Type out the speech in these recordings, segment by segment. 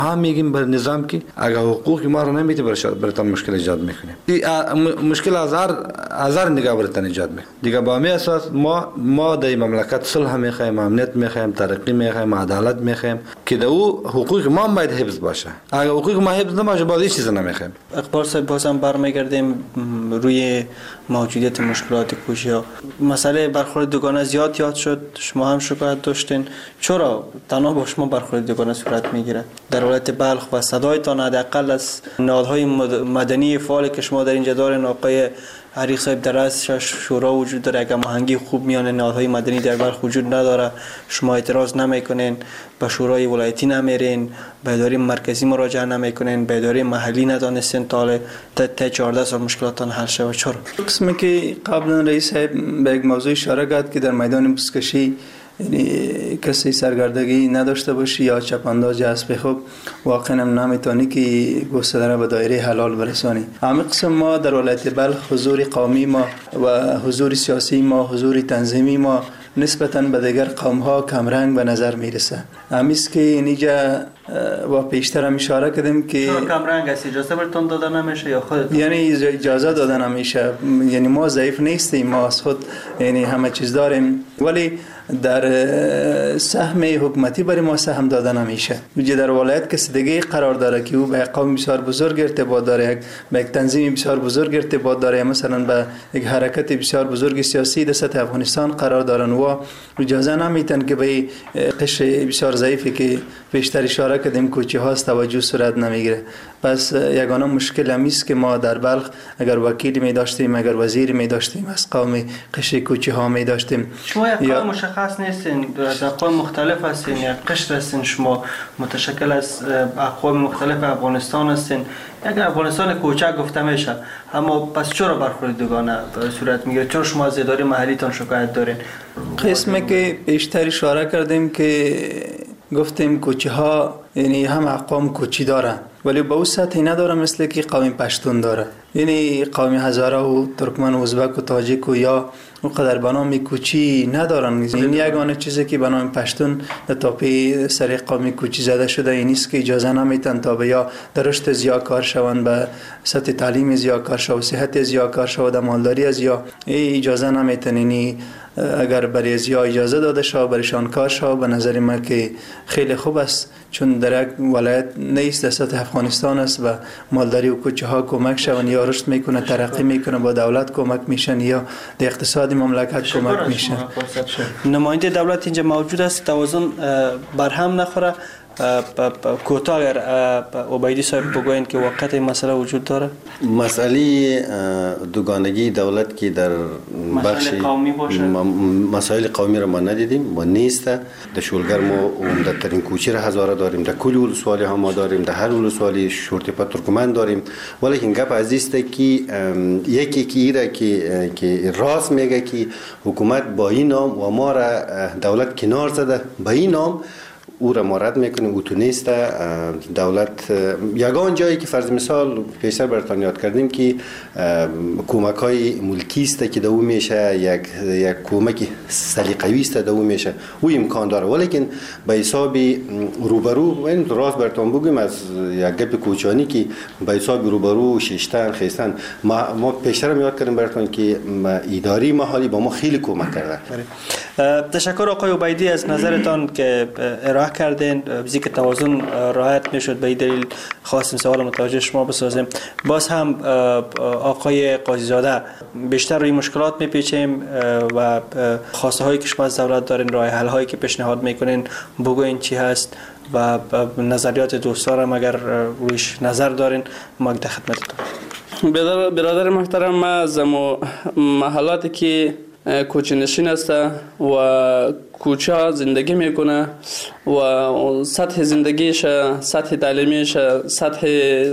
هم میگیم بر نظام که اگر حقوق ما رو نمیده برتان مشکل ایجاد میکنه. این مشکل هزار نگاه برتان ایجاد میکنه. دیگه با همین اساس ما در مملکت صلح میخوایم، امنیت میخوایم، ترقی میخوایم، عدالت میخوایم که در او حقوق ما باید حفظ باشه. اگر حقوق ما حفظ نباشه باز هیچ چیز نمیخوایم. اقبال صاحب بازم برمیگردیم روی موجودیت مشکلات کوچی‌ها. مسئله برخورد دوگانه زیاد یاد شد، شما هم شکایت داشتین. چرا تنها با شما برخورد دوگانه صورت میگیره؟ در ولایت بلخ و صدایتان حداقل از نهادهای مدنی فعالی که شما در اینجا دارین، آقای عریق صاحب در ازش شورا وجود داره، اگر مهنگی خوب میان نهادهای مدنی در بلخ وجود نداره، شما اعتراض نمیکنین، به شورای ولایتی نمیرین، به اداره مرکزی مراجعه نمیکنین، به اداره محلی ندانستین تا 14 سال مشکلاتتان حل شود؟ چرا؟ قسمی که قبلا رئیس صاحب به یک موضوع اشاره کرد که در میدان بزکشی یعنی کسی سرگردگی نداشته باشی یا چپانداز اسب، خب واقعا نمیتونی که گستره به دایره حلال برسانی. همین قسم ما در ولایت بلخ حضور قومی ما و حضور سیاسی ما، حضور تنظیمی ما نسبتاً به دیگر قوم ها کمرنگ به نظر میرسه. همیست که اینجا و پیشتر هم اشاره کردیم که چرا کمرنگ است؟ اجازه برتون داده نمیشه یا خودتون؟ یعنی اجازه داده نمیشه. یعنی ما ضعیف نیستیم، ما از خود یعنی همه چیز داریم، ولی در سهم حکومتی برای ما سهم داده نمیشه. در ولایت کسی دیگه قرار داره که او به قوم بسیار بزرگ ارتباط داره، به یک تنظیم بسیار بزرگ ارتباط داره، مثلا به یک حرکت بسیار بزرگ سیاسی در سطح افغانستان قرار دارن و اجازه نمیتن که به قشر بسیار ضعیفی که بیشتر اشاره کردیم کوچه هاست توجه صورت نمیگیره. پس یگانه مشکل همیست که ما در بلخ اگر وکیلی می داشتیم، اگر وزیری می داشتیم، از قوم قشر کوچه ها می داشتیم. شما یک قوم مشخص نیستین، از اقوام مختلف هستین، یک قشر هستین، شما متشکل از اقوام مختلف افغانستان هستین. یک افغانستان کوچک گفته میشه، اما پس چرا برخورد دوگانه صورت میگیره؟ چرا شما از اداره محلیتان شکایت دارین؟ قسمی که بیشتر اشاره کردیم که گفتیم کوچه ها یعنی هم اقوام کوچی دارن ولی به اون سطحی نداره مثل که قوم پشتون داره. یعنی قوم هزاره و ترکمن و ازبک و تاجیک و یا اونقدر به نام کوچی ندارن. این یگانه چیزی که به نام پشتون در تاپی سر قوم کوچی زده شده این است که اجازه نمیتن تا به یا در رشد زیاد کار شوند، به سطح تعلیم زیاد کار شوند، صحت زیاد کار شوند، مالداری از یا اجازه نمیتن. یعنی اگر برای زیاد اجازه داده شود برایشان کار شود، به نظر من که خیلی خوب است، چون در یک ولایت نیست، در سطح افغانستان است و مالداری و کوچه ها کمک شوند، یا رشد میکنه، ترقی میکنه، با دولت کمک میشن یا در اقتصاد مملکت کمک میشن. نماینده دولت اینجا موجود است، توازن برهم نخوره. کوتاه اگر عبیدی صاحب بگوین که واقعا این مسئله وجود داره؟ مسئله دوگانگی دولت که در بخش مسائل قومی را ما ندیدیم و نیست. در شولگر ما عمدترین کوچه را هزاره داریم، در کل ولسوالی ها ما داریم، در هر ولسوالی شورتپا ترکمن داریم، ولی گپ عزیز است که یکی که ایره که راست میگه که حکومت با این نام و ما را دولت کنار زده، با این نام او را مورد میکنه. او تو نیست. دولت یگان جایی که فرض مثال پیشتر براتون یاد کردیم که کمک های ملکی است که دو میشه، یک کمک سلیقه‌ای است دو میشه، او امکان داره، ولیکن به حساب روبرو این راست براتون بگیم از یک گپ کوچانی که به حساب روبرو شیشتن خیستن ما پیشتر یاد کردیم براتون که اداری محلی با ما خیلی کمک کرده. تشکر آقای عبیدی از نظرتان که ارائه کردین. بزی که توازن رعایت میشد، به این دلیل خواستیم سوال متوجه شما بسازیم. باز هم آقای قاضی زاده بیشتر روی مشکلات میپیچیم و خواسته هایی که شما از دولت دارین، راه حل هایی که پیشنهاد میکنین بگوین چی هست و نظریات دوستان اگر رویش نظر دارین ما در خدمتتون. برادر محترم، ما از محلاتی که کوچه نشین است و کوچه زندگی میکنه و سطح زندگیش، سطح تعلیمیش، سطح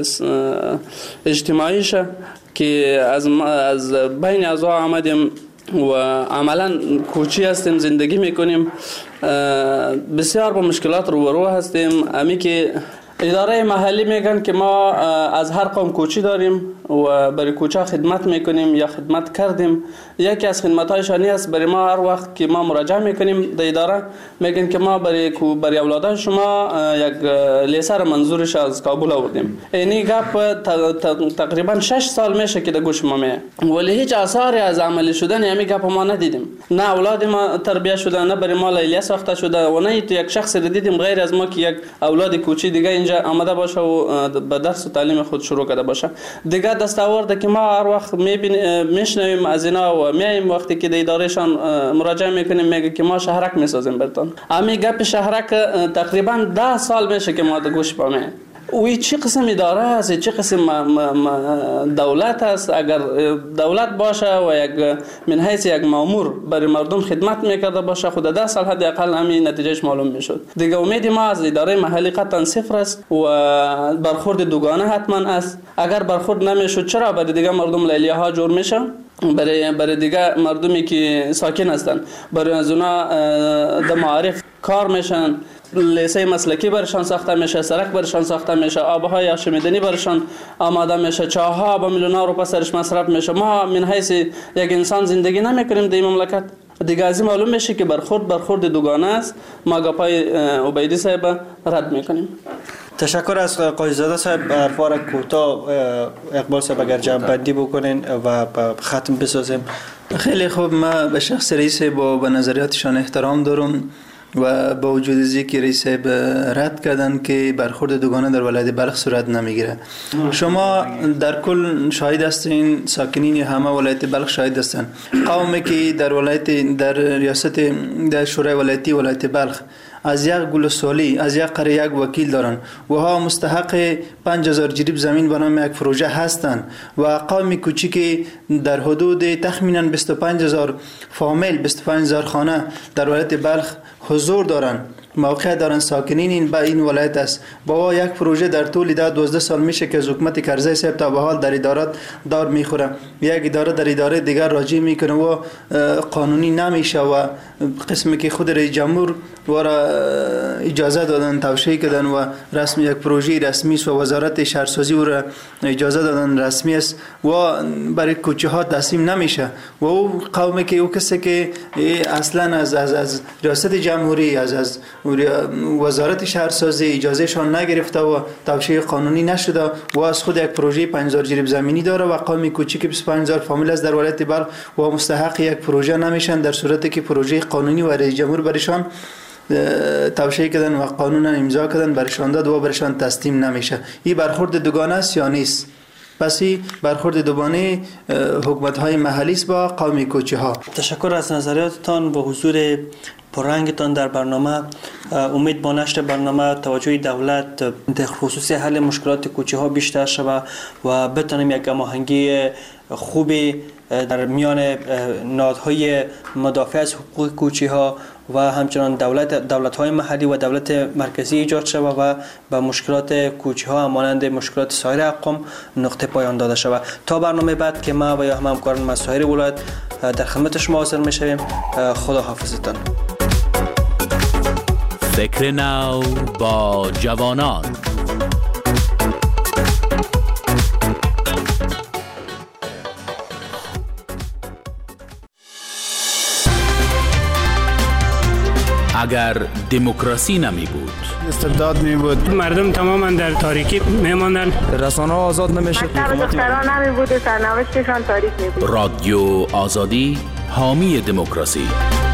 اجتماعیش که از بین از آمدیم و عملا کوچه هستیم، زندگی میکنیم، بسیار با مشکلات روبرو هستیم. امی که اداره محلی میگن که ما از هر قوم کوچی داریم و برای کوچه خدمت میکنیم یا خدمت کردیم. یکی از خدمت‌هایشان است برای ما هر وقت که ما مراجعه میکنیم در اداره میگن که ما برای اولادای شما یک لیسر منظورش از کابل آوردیم. اینی گپ تقریبا 6 سال میشه که در گوش ما میه، ولی هیچ آثاری از عملی شدن همین گپ ما ندیدیم. نه اولاد ما تربیت شده، نه برای ما لیلا ساخته شده و نه یک شخص رو دیدیم غیر از ما که یک اولاد کوچی دیگه اینجا آمده باشه و به درس و تعلیم خود شروع کرده باشه. دیگه دستاورد که ما هر وقت میشنویم از اینا و میایم وقتی که در ادارهشان مراجعه میکنیم میگه که ما شهرک میسازیم براتون. همین گپ شهرک تقریبا 10 سال میشه که ما در گوش پامه. وی چه قسم اداره است، چه قسم دولت است؟ اگر دولت باشه و یک من حیث یک مامور برای مردم خدمت میکرده باشه خود 10 سال حداقل همین نتیجهش معلوم میشد. دیگه امید ما از اداره محلی قطعا صفر است و برخورد دوگانه حتما است. اگر برخورد نمیشد چرا برای دیگه مردم لیلیاها جور میشه؟ برای دیگه مردمی که ساکن هستند برای از اونا در معارف کار میشن، لیسه مسلکی برشان ساخته میشه، سرک برشان ساخته میشه، آبهای آشامیدنی برشان آماده میشه، چاها با میلیون روپیه سرش مصرف میشه. ما من حیث یک انسان زندگی نمیکنیم در این مملکت. دیگه از این معلوم میشه که برخورد دوگانه است. ما گپای عبیدی صاحب رد میکنیم. تشکر از قاضی‌زاده صاحب. حرفا کوتاه اقبال صاحب اگر جمع بندی بکنین و ختم بسازیم. خیلی خوب. ما به شخص رئیس به نظریاتشان احترام دارم و با وجود از اینکه رئیس رد کردن که برخورد دوگانه در ولایت بلخ صورت نمیگیره. شما در کل شاهد هستین، ساکنین همه ولایت بلخ شاهد هستن. قومی که در ریاست در شورای ولایتی ولایت بلخ از یک گلسالی از یک قریه یک وکیل دارن و ها مستحق 5000 جریب زمین به نام یک پروژه هستند و قوم کوچیک در حدود تخمینا 25000 فامیل 25000 خانه در ولایت بلخ حضور دارن، موقع دارن، ساکنین این ولایت است. با یک پروژه در طول 12 سال میشه که از حکومت کرزی صاحب تا به حال در ادارات دار میخوره. یک اداره در اداره دیگر راجع میکنه و قانونی نمیشه و قسمی که خود رئیس جمهور ورا اجازه دادن توشیح کردن و رسمی یک پروژه رسمی است و وزارت شهرسازی ورا اجازه دادن رسمی است و برای کوچه ها تسلیم نمیشه و او قومی که او کسی که اصلا از ریاست جمهوری از وزارت شهرسازی اجازه شان نگرفته و توشیح قانونی نشده و از خود یک پروژه 5000 جریب زمینی داره و قوم کوچیک 25000 فامیل از در ولایت بلخ و مستحق یک پروژه نمیشن در صورتی که پروژه قانونی و رئیس جمهور برشان توشیح کردن و قانون امضا کردن برشان داد و برشان تسلیم نمیشه. این برخورد دوگانه است یا نیست؟ پس برخورد دوگانه حکومت های محلی است با قوم کوچه ها. تشکر از نظریاتتان و حضور پررنگتان در برنامه. امید با نشر برنامه توجه دولت در خصوص حل مشکلات کوچه ها بیشتر شود و بتانیم یک هماهنگی خوبی در میان نهادهای مدافع از حقوق کوچه ها و همچنان دولت های محلی و دولت مرکزی ایجاد شود و به مشکلات کوچه ها مانند مشکلات سایر اقوام نقطه پایان داده شود. تا برنامه بعد که ما و یا همکاران ما سایر ولایت در خدمت شما حاضر میشویم. خدا حافظتان. فکر نو با جوانان. اگر دموکراسی نمی بود، استبداد می بود، مردم تماما در تاریکی می ماندن، رسانه ها آزاد نمیشه، دختران نمی بود، سرنوشتشان تاریک می بود. رادیو آزادی حامی دموکراسی.